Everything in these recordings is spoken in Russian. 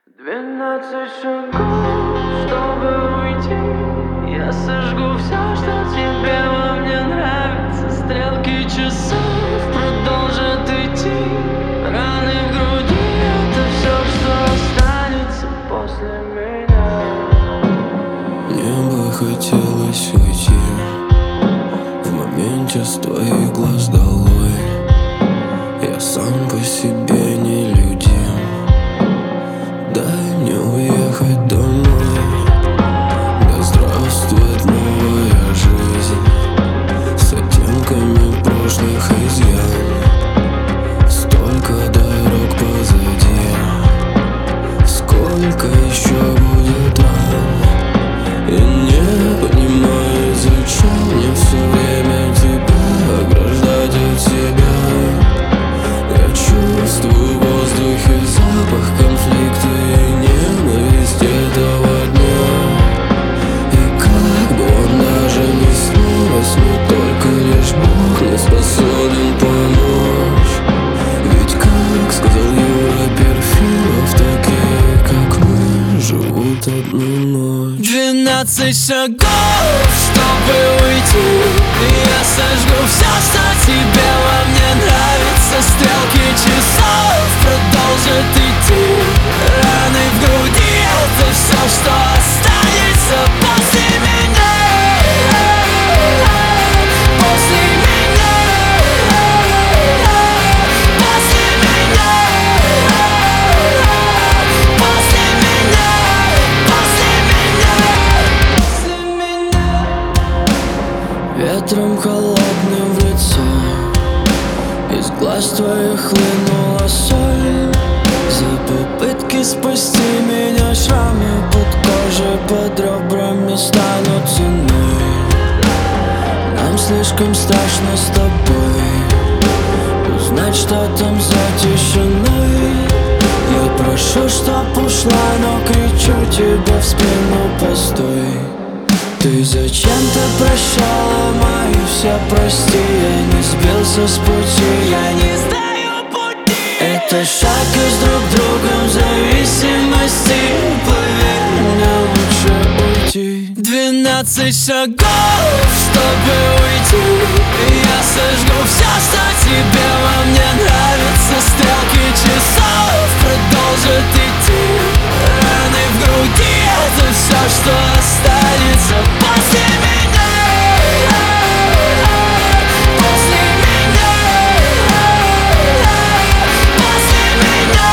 12 шагов, чтобы уйти. Я сожгу все, что тебе во мне нравится. Стрелки часов продолжат идти. Раны в груди — это все, что останется после меня. Мне бы хотелось уйти в моменте с твоих глаз долой. Я сам по себе нелюдим. Дай мне уехать домой. Да здравствует новая жизнь с оттенками прошлых изъян. Столько дорог позади, сколько еще будет ран. И не понимаю, зачем мне все время тебя ограждать от себя. Я чувствую в воздухе запах конфликта и ненависть этого дня. И как бы он даже не снилось, но только лишь Бог не способен помочь. Ведь, как сказал Юра Перфилов, такие, как мы, живут одну ночь. 12 шагов, чтобы уйти. Я сожгу все, что тебе во мне нравится. Стрелки часов продолжат идти. Раны в груди — это все, что останется после меня. После меня. После меня. После меня. После меня. Ветром холодным в лицо, из глаз твоих хлынула соль. За попытки спасти меня шрамы под кожей, под ребрами станут ценой. Нам слишком страшно с тобой узнать, что там за тишиной. Я прошу, чтоб ушла, но кричу тебе в спину: постой. Ты зачем-то прощала мои все прости. Я не сбился с пути, Я не знаю пути. это шаг из друг другом зависимости. Поверь, мне лучше уйти. 12 шагов, чтобы уйти. Я сожгу все, что тебе во мне нравится. Стрелки часов продолжат идти. Раны в груди — это все, что останется после меня. После меня. После меня.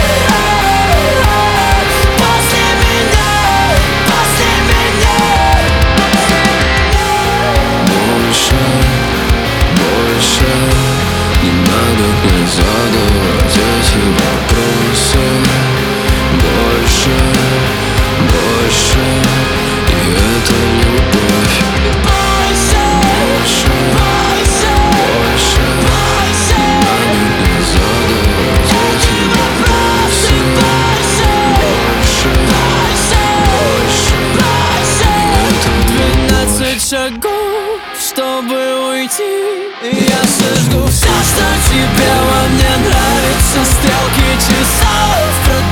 После меня. После меня. Больше, больше не надо мне задавать эти вопросы. Больше, больше, и это любовь. Больше, Больше, больше, больше больше. не надо мне задавать эти вопросы. Больше, больше, и это 12 шагов, чтобы уйти. Я сожгу все, что тебе во мне нравится. Стрелки часов